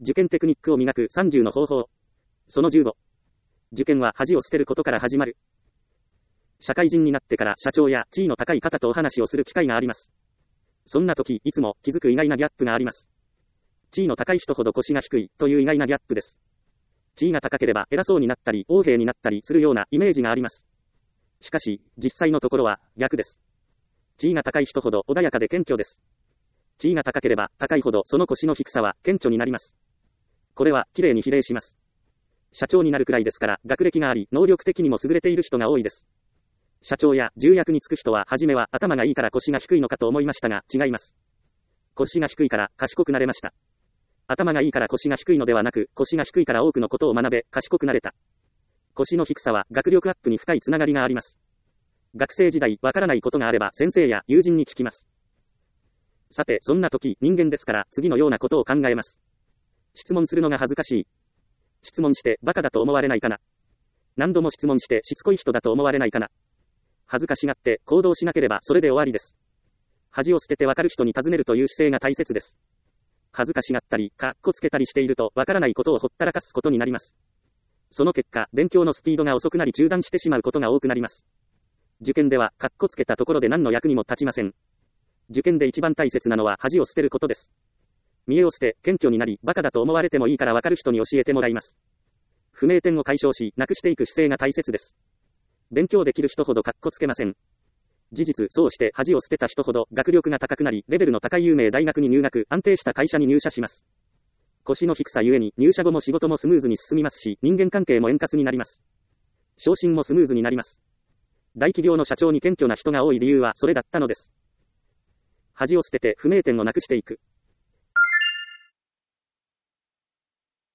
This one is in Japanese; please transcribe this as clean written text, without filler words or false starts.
受験テクニックを磨く30の方法。その15。受験は恥を捨てることから始まる。社会人になってから社長や地位の高い方とお話をする機会があります。そんな時、いつも気づく意外なギャップがあります。地位の高い人ほど腰が低いという意外なギャップです。地位が高ければ偉そうになったり、横柄になったりするようなイメージがあります。しかし、実際のところは逆です。地位が高い人ほど穏やかで謙虚です。地位が高ければ高いほどその腰の低さは顕著になります。これは綺麗に比例します。社長になるくらいですから学歴があり、能力的にも優れている人が多いです。社長や重役に就く人は初めは頭がいいから腰が低いのかと思いましたが違います。腰が低いから賢くなれました。頭がいいから腰が低いのではなく、腰が低いから多くのことを学べ、賢くなれた。腰の低さは学力アップに深いつながりがあります。学生時代わからないことがあれば先生や友人に聞きます。さて、そんな時、人間ですから次のようなことを考えます。質問するのが恥ずかしい。質問してバカだと思われないかな。何度も質問してしつこい人だと思われないかな。恥ずかしがって行動しなければそれで終わりです。恥を捨ててわかる人に尋ねるという姿勢が大切です。恥ずかしがったり、かっこつけたりしているとわからないことをほったらかすことになります。その結果、勉強のスピードが遅くなり中断してしまうことが多くなります。受験ではかっこつけたところで何の役にも立ちません。受験で一番大切なのは恥を捨てることです。見栄を捨て、謙虚になり、バカだと思われてもいいからわかる人に教えてもらいます。不明点を解消し、なくしていく姿勢が大切です。勉強できる人ほどかっこつけません。事実、そうして恥を捨てた人ほど学力が高くなり、レベルの高い有名大学に入学、安定した会社に入社します。腰の低さゆえに入社後も仕事もスムーズに進みますし、人間関係も円滑になります。昇進もスムーズになります。大企業の社長に謙虚な人が多い理由はそれだったのです。恥を捨てて不明点をなくしていく。